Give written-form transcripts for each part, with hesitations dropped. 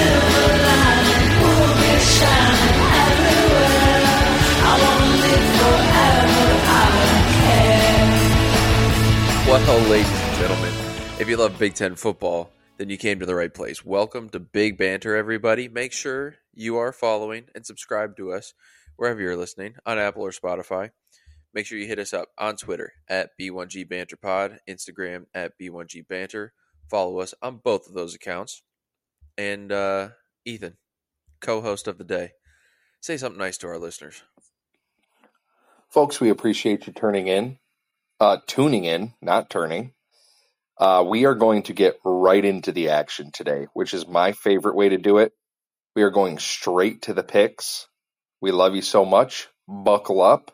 Well, ladies and gentlemen, if you love Big Ten football, then you came to the right place. Welcome to Big Banter, everybody. Make sure you are following and subscribe to us wherever you're listening, on Apple or Spotify. Make sure you hit us up on Twitter at B1GBanterPod, Instagram at B1GBanter. Follow us on both of those accounts. And Ethan, co-host of the day, say something nice to our listeners. Folks, we appreciate you tuning in, not turning. We are going to get right into the action today, which is my favorite way to do it. We are going straight to the picks. We love you so much. Buckle up.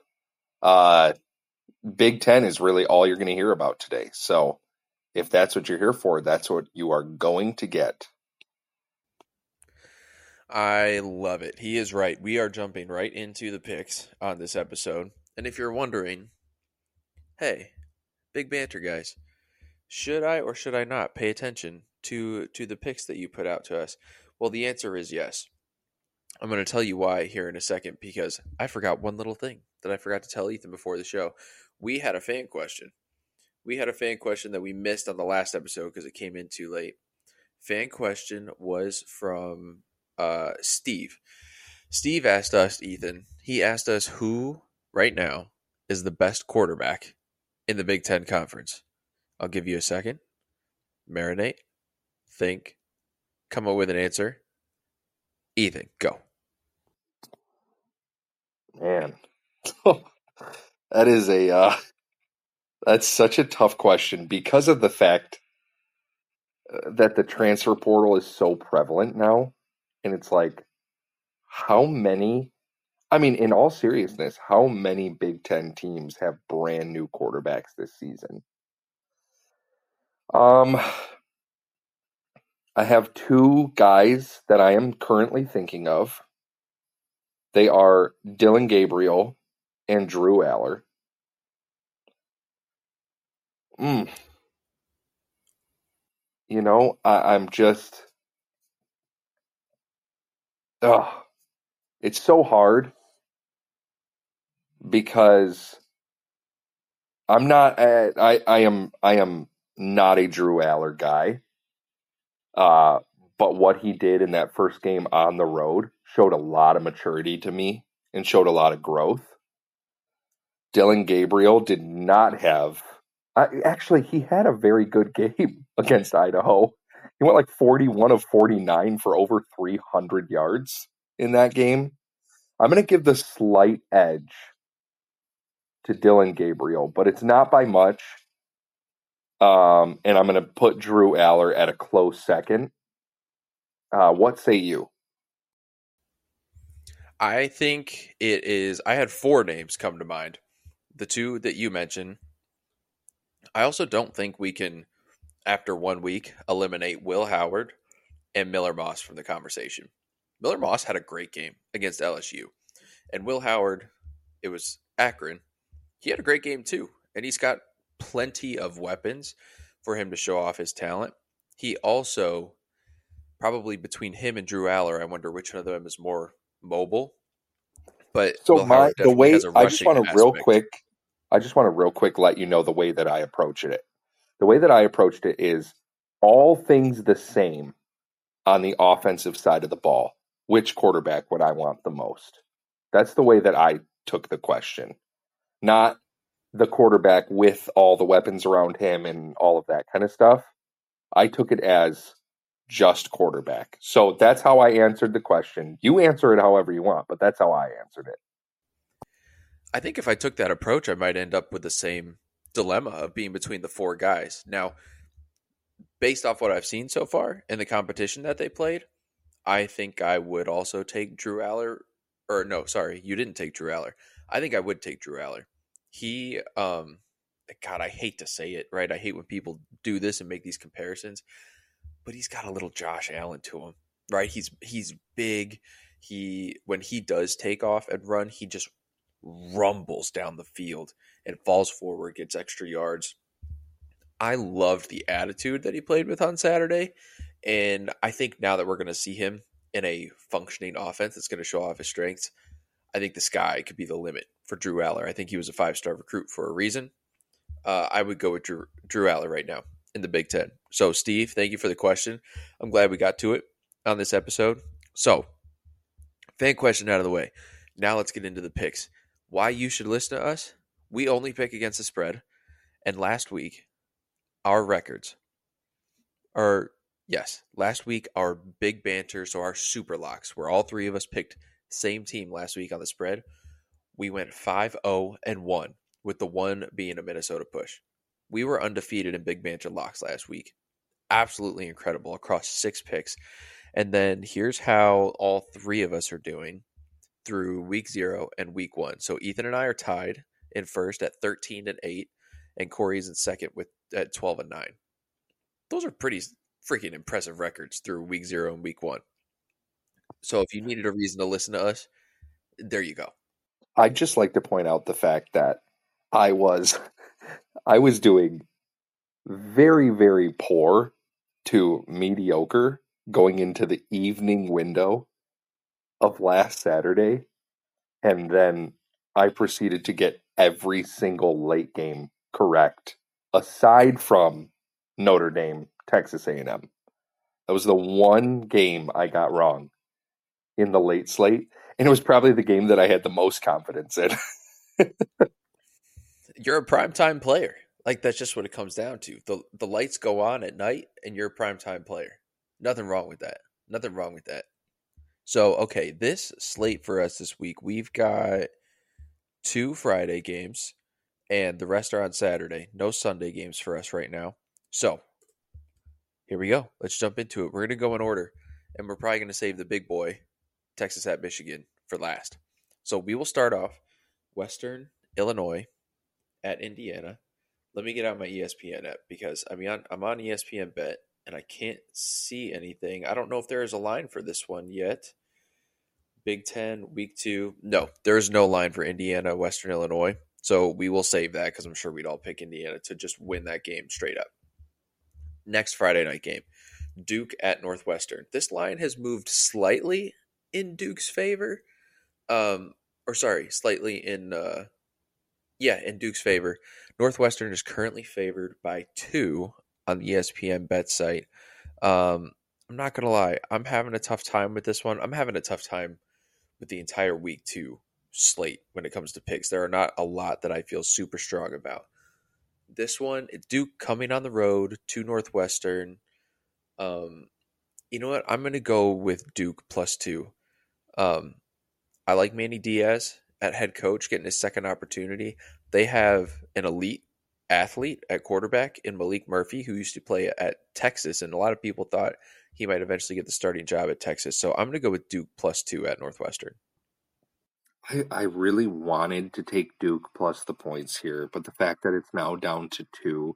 Big Ten is really all you're going to hear about today. So if that's what you're here for, that's what you are going to get. I love it. He is right. We are jumping right into the picks on this episode. And if you're wondering, hey, Big Banter guys, should I or should I not pay attention to the picks that you put out to us? Well, the answer is yes. I'm going to tell you why here in a second, because I forgot one little thing that I forgot to tell Ethan before the show. We had a fan question. We had a fan question that we missed on the last episode because it came in too late. Fan question was from Steve. Steve asked us, Ethan, he asked us who right now is the best quarterback in the Big Ten Conference. I'll give you a second. Marinate. Think. Come up with an answer. Ethan, go. Man, that's such a tough question because of the fact that the transfer portal is so prevalent now. And it's like, in all seriousness, how many Big Ten teams have brand new quarterbacks this season? I have two guys that I am currently thinking of. They are Dillon Gabriel and Drew Aller. I'm just... it's so hard because I am not a Drew Aller guy. But what he did in that first game on the road showed a lot of maturity to me and showed a lot of growth. Dillon Gabriel did not have... Actually, he had a very good game against Idaho. He went like 41 of 49 for over 300 yards in that game. I'm going to give the slight edge to Dillon Gabriel, but it's not by much. And I'm going to put Drew Aller at a close second. What say you? I think it is... I had four names come to mind. The two that you mentioned. I also don't think we can, after 1 week, eliminate Will Howard and Miller Moss from the conversation. Miller Moss had a great game against LSU. And Will Howard, it was Akron, he had a great game too. And he's got plenty of weapons for him to show off his talent. He also, probably between him and Drew Aller, I wonder which one of them is more mobile. But so I just want to real quick let you know the way that I approach it. The way that I approached it is all things the same on the offensive side of the ball. Which quarterback would I want the most? That's the way that I took the question. Not the quarterback with all the weapons around him and all of that kind of stuff. I took it as just quarterback. So that's how I answered the question. You answer it however you want, but that's how I answered it. I think if I took that approach, I might end up with the same dilemma of being between the four guys. Now, based off what I've seen so far in the competition that they played, I think I would also take Drew Aller. Or no, sorry, you didn't take Drew Aller. I think I would take Drew Aller. He, God, I hate to say it, right? I hate when people do this and make these comparisons, but he's got a little Josh Allen to him, right? He's big. When he does take off and run, he just rumbles down the field and falls forward, gets extra yards. I loved the attitude that he played with on Saturday. And I think now that we're going to see him in a functioning offense that's going to show off his strengths, I think the sky could be the limit for Drew Aller. I think he was a 5-star recruit for a reason. I would go with Drew Aller right now in the Big Ten. So, Steve, thank you for the question. I'm glad we got to it on this episode. So, fan question out of the way. Now let's get into the picks. Why you should listen to us? We only pick against the spread. And last week, our records are, yes, last week, our big banter, so our super locks, where all three of us picked same team last week on the spread. We went 5-0-1, with the one being a Minnesota push. We were undefeated in big banter locks last week. Absolutely incredible across 6 picks. And then here's how all three of us are doing through week 0 and week 1. So Ethan and I are tied in first at 13-8, and Corey's in second at 12-9. Those are pretty freaking impressive records through week 0 and week 1. So if you needed a reason to listen to us, there you go. I'd just like to point out the fact that I was doing very, very poor to mediocre going into the evening window of last Saturday, and then I proceeded to get every single late game correct, aside from Notre Dame, Texas A&M. That was the one game I got wrong in the late slate, and it was probably the game that I had the most confidence in. You're a primetime player. Like, that's just what it comes down to. The lights go on at night, and you're a primetime player. Nothing wrong with that. Nothing wrong with that. So, okay, this slate for us this week, we've got 2 Friday games, and the rest are on Saturday. No Sunday games for us right now. So, here we go. Let's jump into it. We're going to go in order, and we're probably going to save the big boy, Texas at Michigan, for last. So, we will start off Western Illinois at Indiana. Let me get out my ESPN app because I'm on ESPN Bet and I can't see anything. I don't know if there is a line for this one yet. Big Ten, week 2. No, there is no line for Indiana, Western Illinois. So we will save that because I'm sure we'd all pick Indiana to just win that game straight up. Next Friday night game, Duke at Northwestern. This line has moved slightly in Duke's favor. Slightly in Duke's favor. Northwestern is currently favored by 2 on the ESPN Bet site. I'm not going to lie. I'm having a tough time with this one. I'm having a tough time with the entire week 2 slate when it comes to picks. There are not a lot that I feel super strong about. This one, Duke coming on the road to Northwestern. You know what? I'm going to go with Duke +2. I like Manny Diaz at head coach getting his second opportunity. They have an elite athlete at quarterback in Malik Murphy, who used to play at Texas, and a lot of people thought he might eventually get the starting job at Texas. So I'm going to go with Duke +2 at Northwestern. I really wanted to take Duke plus the points here, but the fact that it's now down to 2,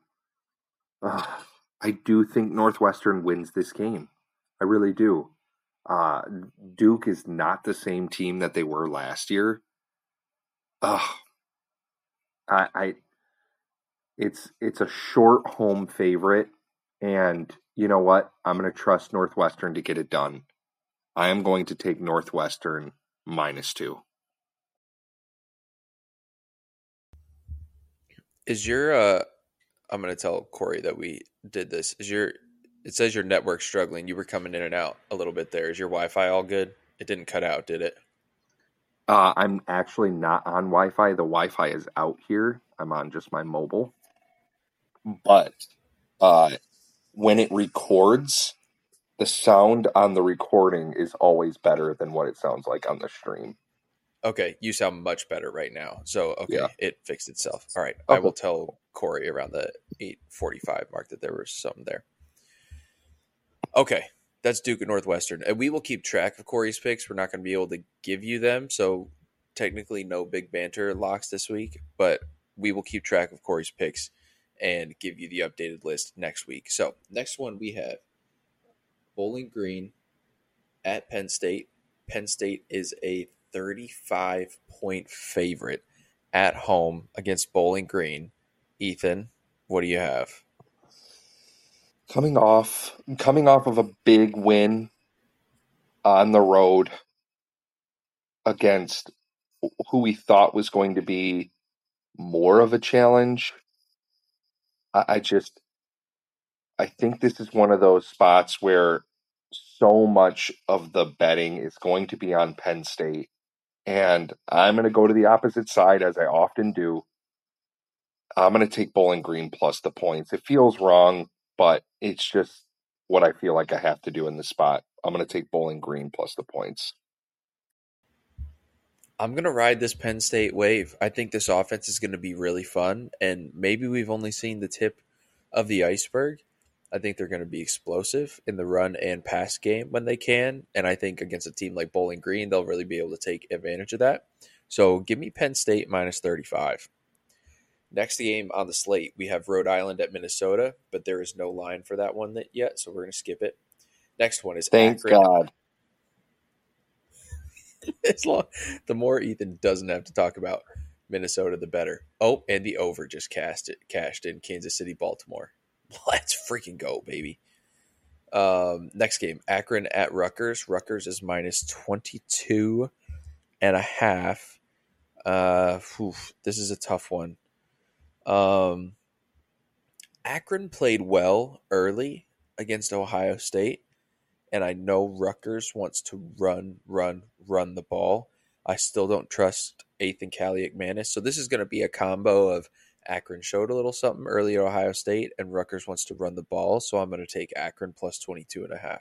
I do think Northwestern wins this game. I really do. Duke is not the same team that they were last year. It's a short home favorite, and you know what? I'm going to trust Northwestern to get it done. I am going to take Northwestern -2. Is your I'm going to tell Corey that we did this. It says your network's struggling. You were coming in and out a little bit there. Is your Wi-Fi all good? It didn't cut out, did it? I'm actually not on Wi-Fi. The Wi-Fi is out here. I'm on just my mobile. But when it records, the sound on the recording is always better than what it sounds like on the stream. Okay, you sound much better right now. So, okay, Yeah. It fixed itself. All right, Okay. I will tell Corey around the 8:45 mark that there was something there. Okay, that's Duke at Northwestern. And we will keep track of Corey's picks. We're not going to be able to give you them. So, technically, no big banter locks this week. But we will keep track of Corey's picks and give you the updated list next week. So, next one we have Bowling Green at Penn State. Penn State is a 35-point favorite at home against Bowling Green. Ethan, what do you have? Coming off of a big win on the road against who we thought was going to be more of a challenge. I just I think this is one of those spots where so much of the betting is going to be on Penn State. And I'm going to go to the opposite side as I often do. I'm going to take Bowling Green plus the points. It feels wrong, but it's just what I feel like I have to do in this spot. I'm going to take Bowling Green plus the points. I'm going to ride this Penn State wave. I think this offense is going to be really fun, and maybe we've only seen the tip of the iceberg. I think they're going to be explosive in the run and pass game when they can, and I think against a team like Bowling Green, they'll really be able to take advantage of that. So give me Penn State minus 35. Next game on the slate, we have Rhode Island at Minnesota, but there is no line for that one yet, so we're going to skip it. Next one is Thank Akron. God. As long, the more Ethan doesn't have to talk about Minnesota, the better. Oh, and the over just cashed in Kansas City, Baltimore. Let's freaking go, baby. Next game, Akron at Rutgers. Rutgers is minus 22 and a half. This is a tough one. Akron played well early against Ohio State, and I know Rutgers wants to run the ball. I still don't trust Ethan Kaliakmanis. So this is going to be a combo of Akron showed a little something early at Ohio State, and Rutgers wants to run the ball. So I'm going to take Akron plus 22.5.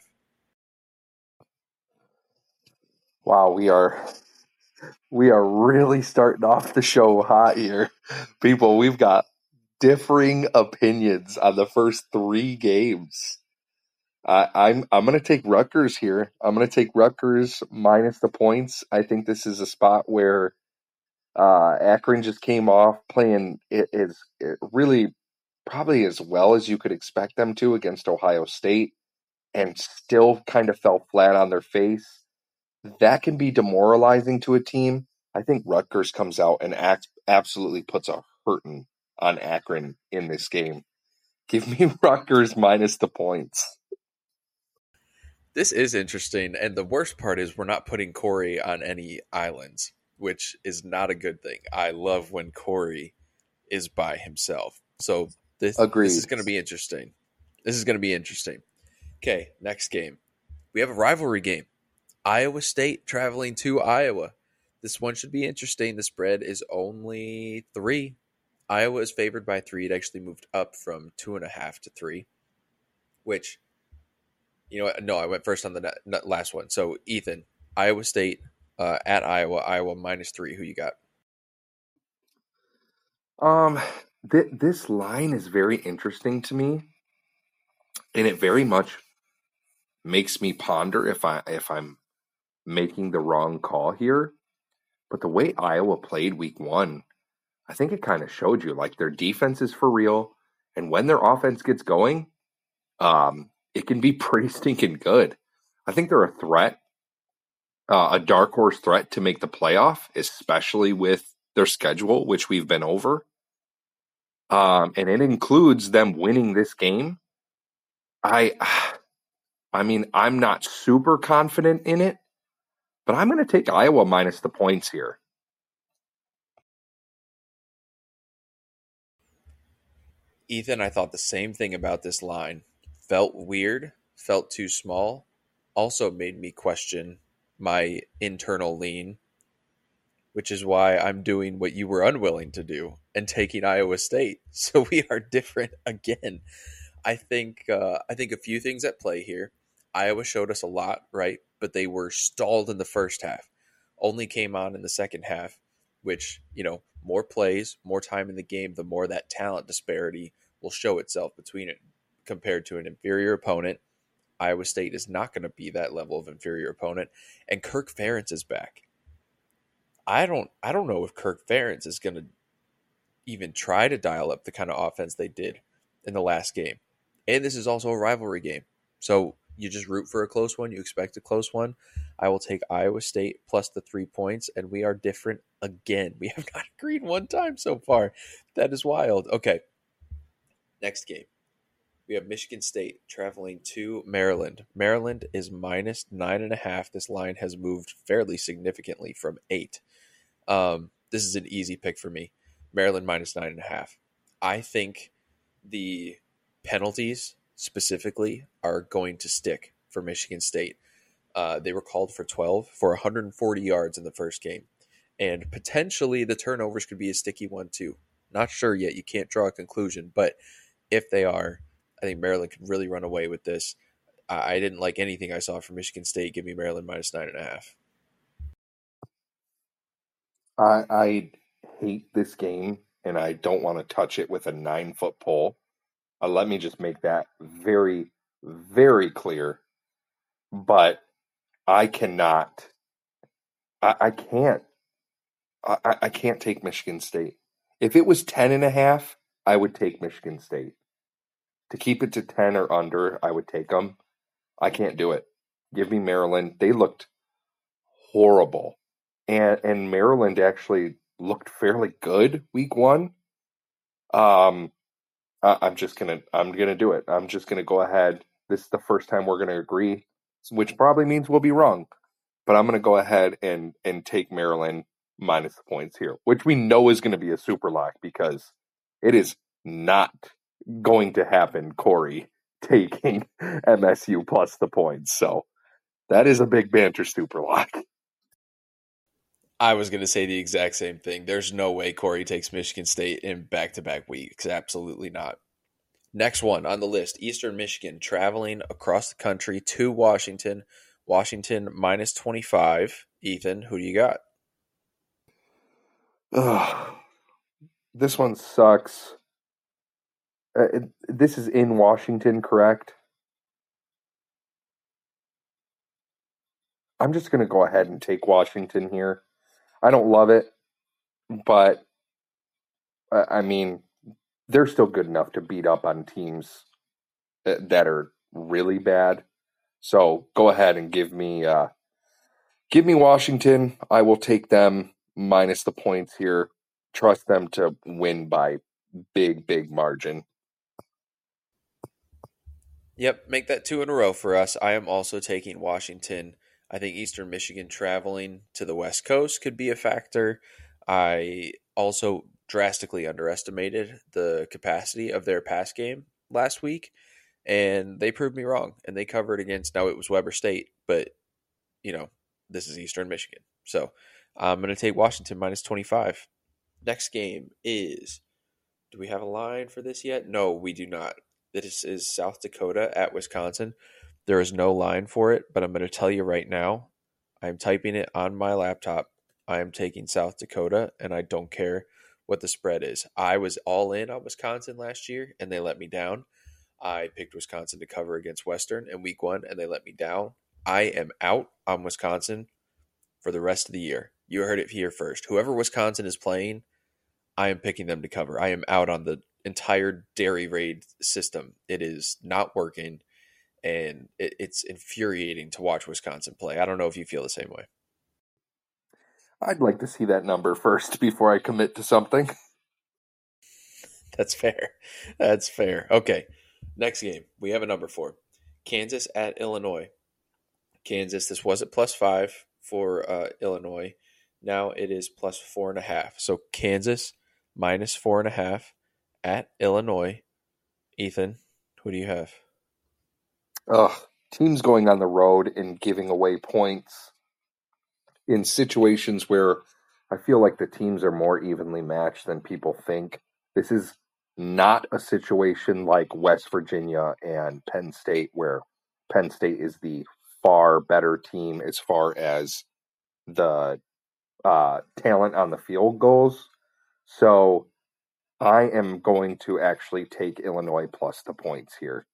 Wow, we are really starting off the show hot here. People, we've got differing opinions on the first three games. I'm going to take Rutgers here. I'm going to take Rutgers minus the points. I think this is a spot where Akron just came off playing it really probably as well as you could expect them to against Ohio State, and still kind of fell flat on their face. That can be demoralizing to a team. I think Rutgers comes out and absolutely puts a hurting on Akron in this game. Give me Rutgers minus the points. This is interesting, and the worst part is we're not putting Corey on any islands, which is not a good thing. I love when Corey is by himself. So this is Agreed. going to be interesting. This is going to be interesting. Okay, next game. We have a rivalry game. Iowa State traveling to Iowa. This one should be interesting. The spread is only 3. Iowa is favored by 3. It actually moved up from 2.5 to 3, which, no, I went first on the last one. So, Ethan, Iowa State at Iowa minus 3. Who you got? Um, this line is very interesting to me, and it very much makes me ponder if I'm making the wrong call here. But the way Iowa played week one, I think it kind of showed you like their defense is for real, and when their offense gets going, it can be pretty stinking good. I think they're a threat, a dark horse threat to make the playoff, especially with their schedule, which we've been over. And it includes them winning this game. I I mean, I'm not super confident in it, but I'm going to take Iowa minus the points here. Ethan, I thought the same thing about this line. Felt weird, felt too small. Also made me question my internal lean, which is why I'm doing what you were unwilling to do and taking Iowa State. So we are different again. I think a few things at play here. Iowa showed us a lot, right? But they were stalled in the first half. Only came on in the second half, which, more plays, more time in the game, the more that talent disparity will show itself between it compared to an inferior opponent. Iowa State is not going to be that level of inferior opponent, and Kirk Ferentz is back. I don't know if Kirk Ferentz is going to even try to dial up the kind of offense they did in the last game. And this is also a rivalry game. So you just root for a close one. You expect a close one. I will take Iowa State plus the 3 points, and we are different again. We have not agreed one time so far. That is wild. Okay. Next game. We we have Michigan State traveling to Maryland. Maryland is minus 9.5. This line has moved fairly significantly from 8. This is an easy pick for me. Maryland minus 9.5. I think the penalties specifically are going to stick for Michigan State. They were called for 12 for 140 yards in the first game. And potentially the turnovers could be a sticky one too. Not sure yet. You can't draw a conclusion. But if they are, I think Maryland could really run away with this. I didn't like anything I saw from Michigan State. Give me Maryland minus 9.5. I hate this game, and I don't want to touch it with a 9-foot pole. Let me just make that very, very clear. But I cannot. I can't. I can't take Michigan State. If it was 10.5, I would take Michigan State. To keep it to 10 or under, I would take them. I can't do it. Give me Maryland. They looked horrible. And Maryland actually looked fairly good week 1. I'm gonna do it. I'm just gonna go ahead. This is the first time we're gonna agree, which probably means we'll be wrong. But I'm gonna go ahead and take Maryland minus the points here, which we know is gonna be a super lock because it is not going to happen, Corey, taking MSU plus the points. So that is a big banter super lock. I was going to say the exact same thing. There's no way Corey takes Michigan State in back-to-back weeks. Absolutely not. Next one on the list, Eastern Michigan traveling across the country to Washington. Washington minus 25. Ethan, who do you got? Ugh. This one sucks. This is in Washington, correct? I'm just going to go ahead and take Washington here. I don't love it, but I mean, they're still good enough to beat up on teams that are really bad. So go ahead and give me Washington. I will take them minus the points here. Trust them to win by big margin. Yep, make that 2 in a row for us. I am also taking Washington. I think Eastern Michigan traveling to the West Coast could be a factor. I also drastically underestimated the capacity of their pass game last week, and they proved me wrong. And they covered against, now it was Weber State, but, this is Eastern Michigan. So I'm going to take Washington minus 25. Next game is, do we have a line for this yet? No, we do not. This is South Dakota at Wisconsin. There is no line for it, but I'm going to tell you right now, I'm typing it on my laptop. I am taking South Dakota, and I don't care what the spread is. I was all in on Wisconsin last year, and they let me down. I picked Wisconsin to cover against Western in week 1, and they let me down. I am out on Wisconsin for the rest of the year. You heard it here first. Whoever Wisconsin is playing, I am picking them to cover. I am out on the entire Dairy Raid system. It is not working. And it's infuriating to watch Wisconsin play. I don't know if you feel the same way. I'd like to see that number first before I commit to something. That's fair. That's fair. Okay, next game. We have a number 4. Kansas at Illinois. Kansas, this was at +5 for Illinois. Now it is +4.5. So Kansas minus 4.5 at Illinois. Ethan, who do you have? Teams going on the road and giving away points in situations where I feel like the teams are more evenly matched than people think. This is not a situation like West Virginia and Penn State, where Penn State is the far better team as far as the talent on the field goes. So I am going to actually take Illinois plus the points here.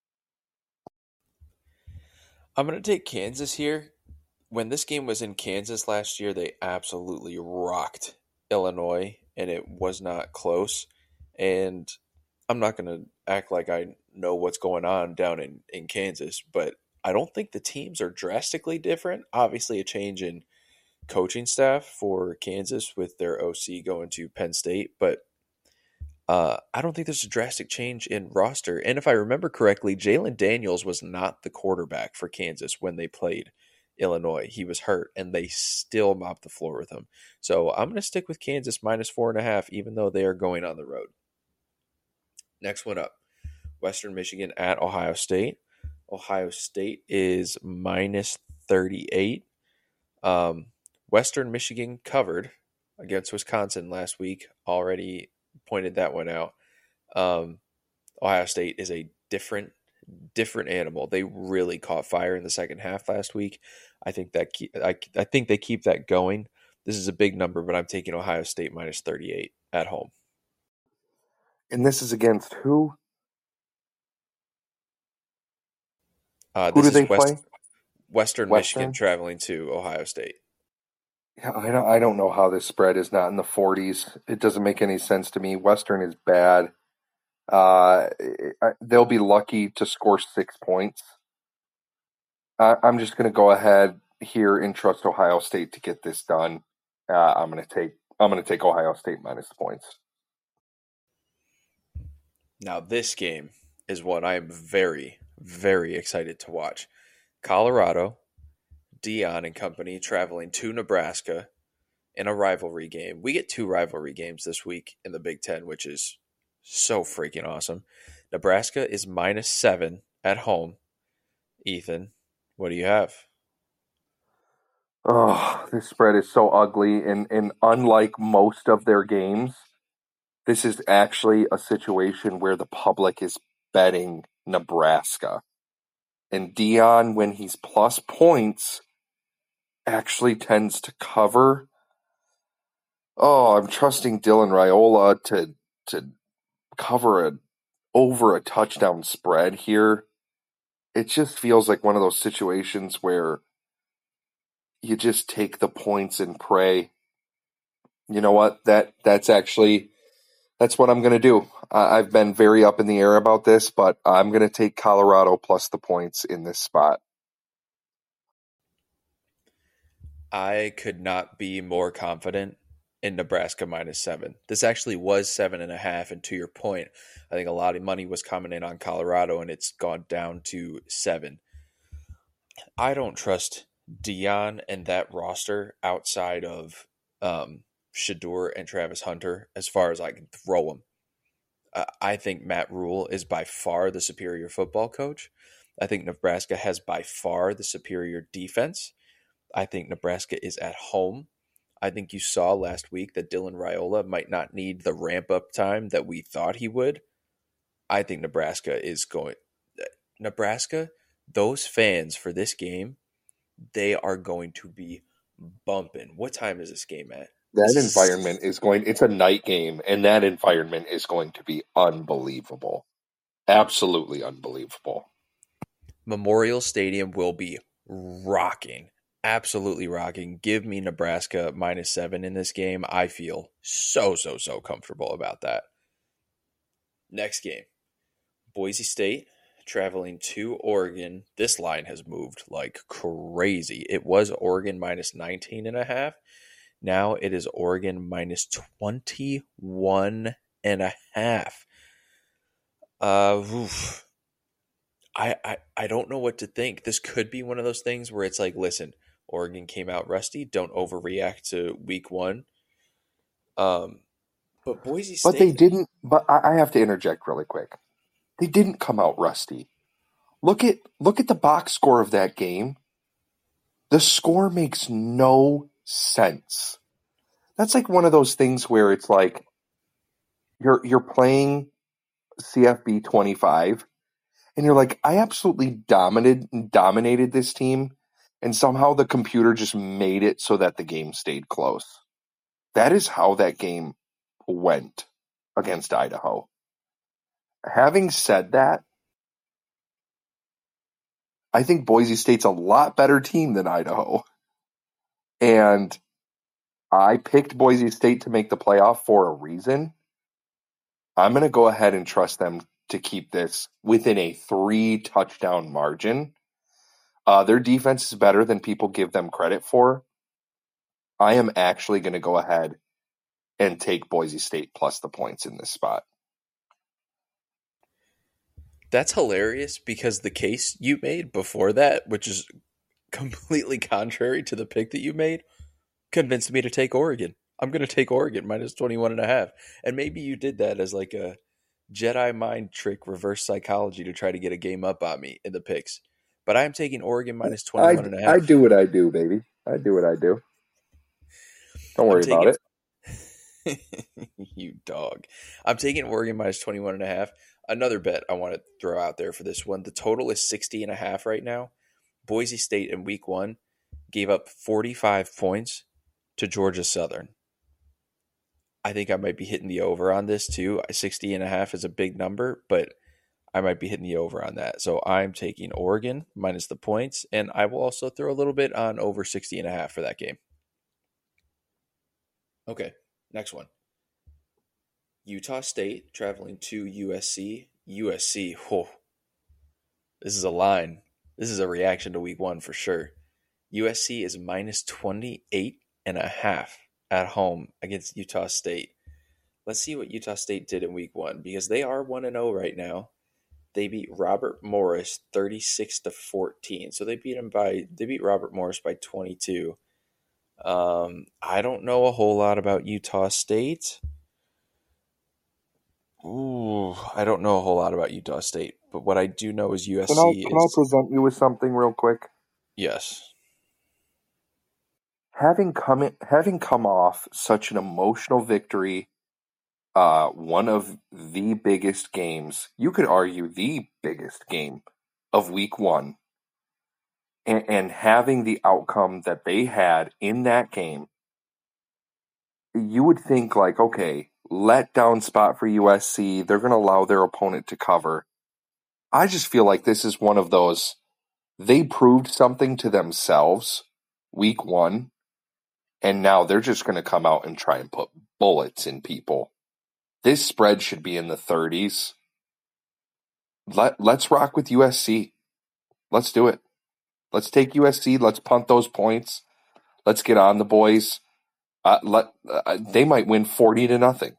I'm going to take Kansas here. When this game was in Kansas last year, they absolutely rocked Illinois, and it was not close. And I'm not going to act like I know what's going on down in Kansas, but I don't think the teams are drastically different. Obviously, a change in coaching staff for Kansas with their OC going to Penn State, but I don't think there's a drastic change in roster. And if I remember correctly, Jalen Daniels was not the quarterback for Kansas when they played Illinois. He was hurt, and they still mopped the floor with him. So I'm going to stick with Kansas minus 4.5, even though they are going on the road. Next one up, Western Michigan at Ohio State. Ohio State is minus 38. Western Michigan covered against Wisconsin last week. Already pointed that one out. Ohio State is a different animal. They really caught fire in the second half last week. I think I think they keep that going. This is a big number, but I'm taking Ohio State minus 38 at home. And this is against who? Who do they play? Western Michigan traveling to Ohio State. Yeah, I don't know how this spread is not in the 40s. It doesn't make any sense to me. Western is bad. They'll be lucky to score 6 points. I'm just going to go ahead here and trust Ohio State to get this done. I'm going to take Ohio State minus the points. Now this game is what I am very, very excited to watch. Colorado, Deion and company traveling to Nebraska in a rivalry game. We get 2 rivalry games this week in the Big Ten, which is so freaking awesome. Nebraska is minus 7 at home. Ethan, what do you have? Oh, this spread is so ugly. And unlike most of their games, this is actually a situation where the public is betting Nebraska. And Deion, when he's plus points, actually tends to cover. Oh, I'm trusting Dylan Raiola to cover over a touchdown spread here. It just feels like one of those situations where you just take the points and pray. You know what? That's what I'm going to do. I've been very up in the air about this, but I'm going to take Colorado plus the points in this spot. I could not be more confident in Nebraska minus 7. This actually was 7.5, and to your point, I think a lot of money was coming in on Colorado, and it's gone down to 7. I don't trust Deion and that roster outside of Shedeur and Travis Hunter as far as I can throw them. I think Matt Rule is by far the superior football coach. I think Nebraska has by far the superior defense. I think Nebraska is at home. I think you saw last week that Dylan Raiola might not need the ramp-up time that we thought he would. I think Nebraska, those fans for this game, they are going to be bumping. What time is this game at? That environment it's a night game, and that environment is going to be unbelievable. Absolutely unbelievable. Memorial Stadium will be rocking. Absolutely rocking. Give me Nebraska minus 7 in this game. I feel so comfortable about that. Next game, Boise State traveling to Oregon. This line has moved like crazy. It was Oregon minus 19.5. Now it is Oregon minus 21.5. I don't know what to think. This could be one of those things where it's like, listen, Oregon came out rusty. Don't overreact to week 1. But Boise State. But they didn't. But I have to interject really quick. They didn't come out rusty. Look at the box score of that game. The score makes no sense. That's like one of those things where it's like you're playing CFB 25, and you're like, I absolutely dominated this team, and somehow the computer just made it so that the game stayed close. That is how that game went against Idaho. Having said that, I think Boise State's a lot better team than Idaho. And I picked Boise State to make the playoff for a reason. I'm going to go ahead and trust them to keep this within a 3-touchdown margin. Their defense is better than people give them credit for. I am actually going to go ahead and take Boise State plus the points in this spot. That's hilarious because the case you made before that, which is completely contrary to the pick that you made, convinced me to take Oregon. I'm going to take Oregon minus 21 and a half. And maybe you did that as like a Jedi mind trick reverse psychology to try to get a game up on me in the picks. But I'm taking Oregon minus I 21 and a I half. do what I do, baby. I do what I do. Don't I'm worry about taking it. you dog. I'm taking Oregon minus 21 and a half. Another bet I want to throw out there for this one. The total is 60 and a half right now. Boise State in week 1 gave up 45 points to Georgia Southern. I think I might be hitting the over on this too. 60 and a half is a big number, but I might be hitting the over on that. So I'm taking Oregon minus the points, and I will also throw a little bit on over 60 and a half for that game. Okay, next one. Utah State traveling to USC. USC, whoa, this is a line. This is a reaction to week 1 for sure. USC is minus 28 and a half at home against Utah State. Let's see what Utah State did in week 1 because they are 1-0 right now. They beat Robert Morris 36-14. So they beat Robert Morris by 22. I don't know a whole lot about Utah State. I don't know a whole lot about Utah State, but what I do know is USC Can I is present you with something real quick? yes. Having come off such an emotional victory, one of the biggest games, you could argue the biggest game of week 1, and having the outcome that they had in that game, you would think like, okay, let down spot for USC. They're going to allow their opponent to cover. I just feel like this is one of those, they proved something to themselves week 1, and now they're just going to come out and try and put bullets in people. This spread should be in the 30s. Let's rock with USC. Let's do it. Let's take USC. Let's punt those points. Let's get on the boys. They might win 40-0.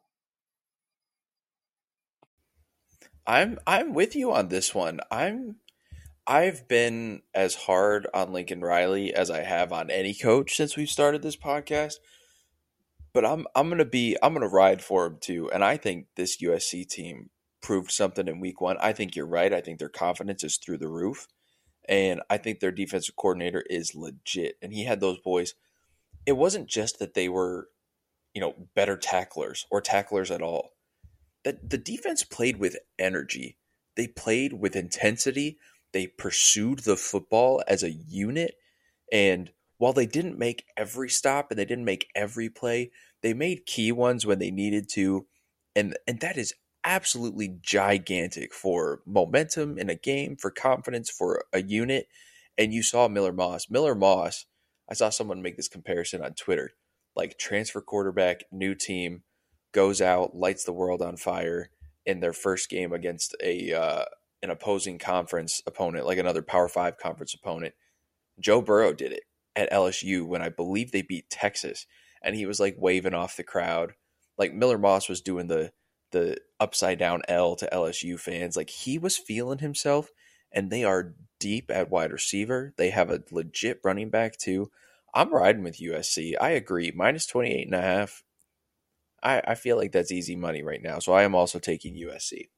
I'm with you on this one. I've been as hard on Lincoln Riley as I have on any coach since we've started this podcast. But I'm gonna ride for him too. And I think this USC team proved something in week 1. I think you're right. I think their confidence is through the roof. And I think their defensive coordinator is legit. And he had those boys. It wasn't just that they were, better tacklers or tacklers at all. That the defense played with energy. They played with intensity. They pursued the football as a unit. And while they didn't make every stop and they didn't make every play, they made key ones when they needed to. And that is absolutely gigantic for momentum in a game, for confidence, for a unit. And you saw Miller Moss. Miller Moss, I saw someone make this comparison on Twitter. Like transfer quarterback, new team, goes out, lights the world on fire in their first game against an opposing conference opponent, like another Power 5 conference opponent. Joe Burrow did it at LSU when I believe they beat Texas, and he was like waving off the crowd. Like Miller Moss was doing the upside down L to LSU fans. Like he was feeling himself, and they are deep at wide receiver. They have a legit running back too. I'm riding with USC. I agree. Minus 28 and a half. I feel like that's easy money right now. So I am also taking USC.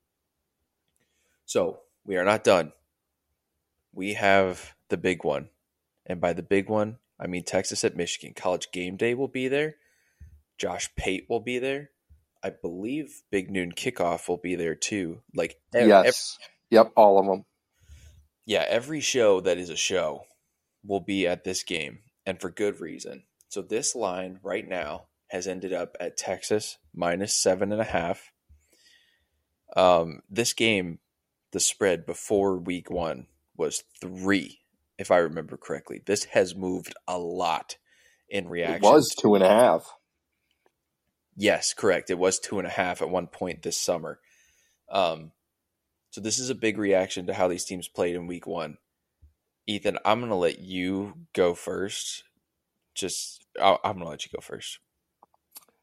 So we are not done. We have the big one. And by the big one, I mean Texas at Michigan. College Game Day will be there. Josh Pate will be there. I believe Big Noon Kickoff will be there too. Like, Yes. Yep, all of them. yeah, every show that is a show will be at this game, and for good reason. So this line right now has ended up at Texas minus 7.5. This game, the spread before week 1 was 3, if I remember correctly. This has moved a lot in reaction. It was 2.5. Yes, correct. It was 2.5 at one point this summer. So this is a big reaction to how these teams played in week 1. Ethan, I'm going to let you go first. I'm going to let you go first.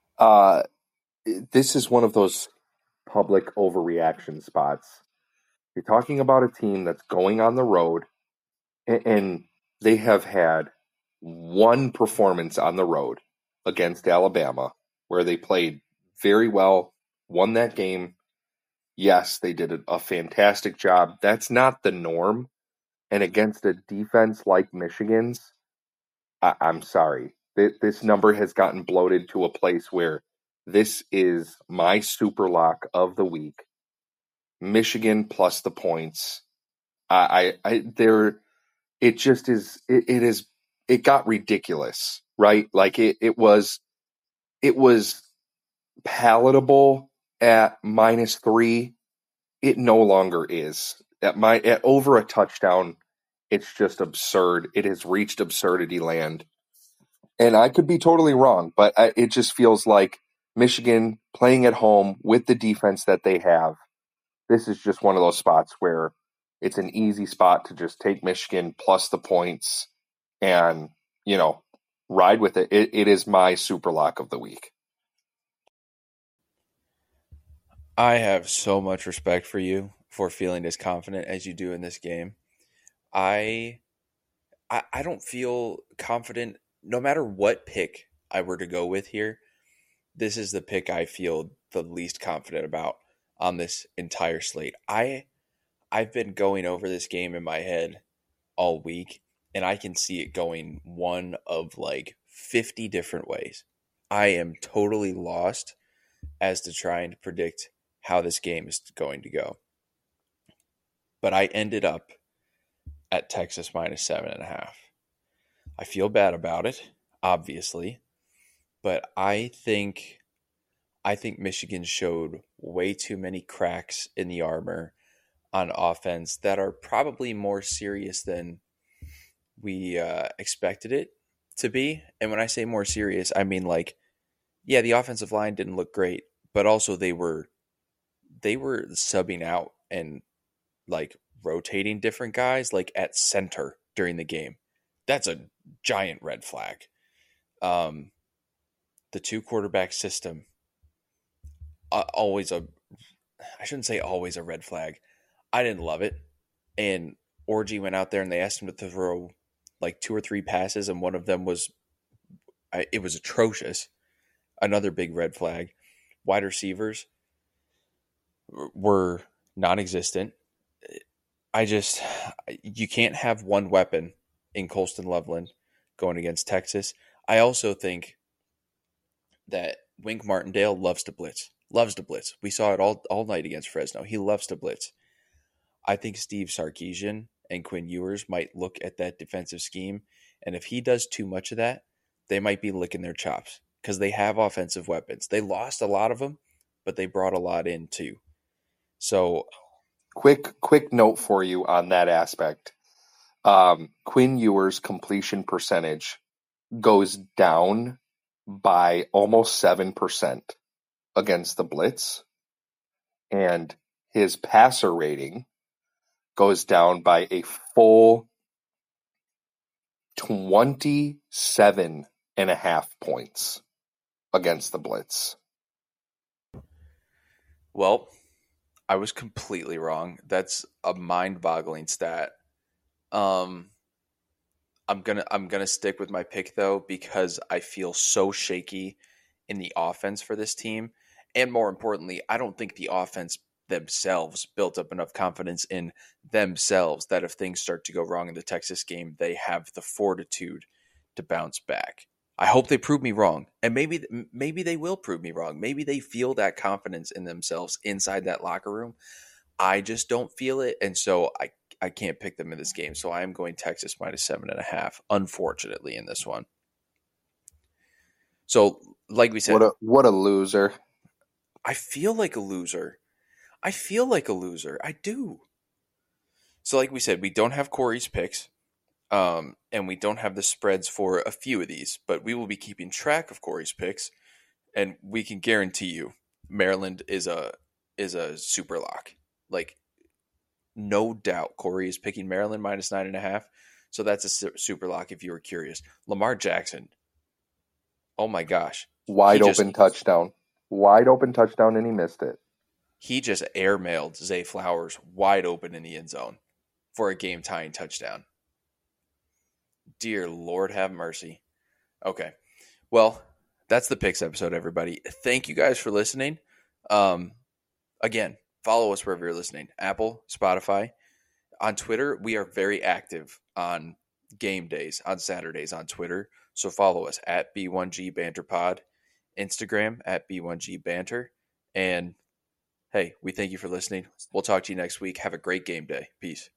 This is one of those public overreaction spots. You're talking about a team that's going on the road, and they have had one performance on the road against Alabama where they played very well, won that game. Yes, they did a fantastic job. That's not the norm. And against a defense like Michigan's, I'm sorry. This number has gotten bloated to a place where this is my super lock of the week. Michigan plus the points. It just is. It got ridiculous, right? Like it was palatable at -3. It no longer is at over a touchdown. It's just absurd. It has reached absurdity land. And I could be totally wrong, but it just feels like Michigan playing at home with the defense that they have. This is just one of those spots where it's an easy spot to just take Michigan plus the points and, ride with it. It is my super lock of the week. I have so much respect for you for feeling as confident as you do in this game. I I don't feel confident no matter what pick I were to go with here. This is the pick I feel the least confident about on this entire slate. I've been going over this game in my head all week, and I can see it going one of like 50 different ways. I am totally lost as to trying to predict how this game is going to go. But I ended up at Texas -7.5. I feel bad about it, obviously, but I think Michigan showed way too many cracks in the armor on offense that are probably more serious than we expected it to be. And when I say more serious, I mean like, yeah, the offensive line didn't look great, but also they were subbing out and like rotating different guys like at center during the game. That's a giant red flag. Um, the two quarterback system, always a, I shouldn't say always a red flag. I didn't love it. And Orgy went out there and they asked him to throw like 2 or 3 passes, and one of them was, it was atrocious. Another big red flag. Wide receivers were non-existent. You can't have one weapon in Colston Loveland going against Texas. I also think that Wink Martindale loves to blitz. Loves to blitz. We saw it all night against Fresno. He loves to blitz. I think Steve Sarkisian and Quinn Ewers might look at that defensive scheme, and if he does too much of that, they might be licking their chops because they have offensive weapons. They lost a lot of them, but they brought a lot in too. So, quick note for you on that aspect. Quinn Ewers' completion percentage goes down by almost 7% against the blitz, and his passer rating goes down by a full 27.5 points against the blitz. well, I was completely wrong. That's a mind-boggling stat. Um, I'm gonna stick with my pick though because I feel so shaky in the offense for this team, and more importantly, I don't think the offense themselves built up enough confidence in themselves that if things start to go wrong in the Texas game, they have the fortitude to bounce back. I hope they prove me wrong, and maybe they will prove me wrong. Maybe they feel that confidence in themselves inside that locker room. I just don't feel it, and so I can't pick them in this game. So I am going Texas -7.5. Unfortunately, in this one. So, like we said, What a loser! I feel like a loser. I feel like a loser. I do. So, like we said, we don't have Corey's picks, and we don't have the spreads for a few of these, but we will be keeping track of Corey's picks, and we can guarantee you, Maryland is a super lock. Like, no doubt, Corey is picking Maryland -9.5. So that's a super lock. If you were curious, Lamar Jackson. Oh my gosh, Wide open touchdown, and he missed it. He just airmailed Zay Flowers wide open in the end zone for a game-tying touchdown. Dear Lord have mercy. Okay. Well, that's the picks episode, everybody. Thank you guys for listening. Again, follow us wherever you're listening. Apple, Spotify. On Twitter, we are very active on game days, on Saturdays on Twitter. So follow us at B1G Banter Pod, Instagram at B1G Banter. And hey, we thank you for listening. We'll talk to you next week. Have a great game day. Peace.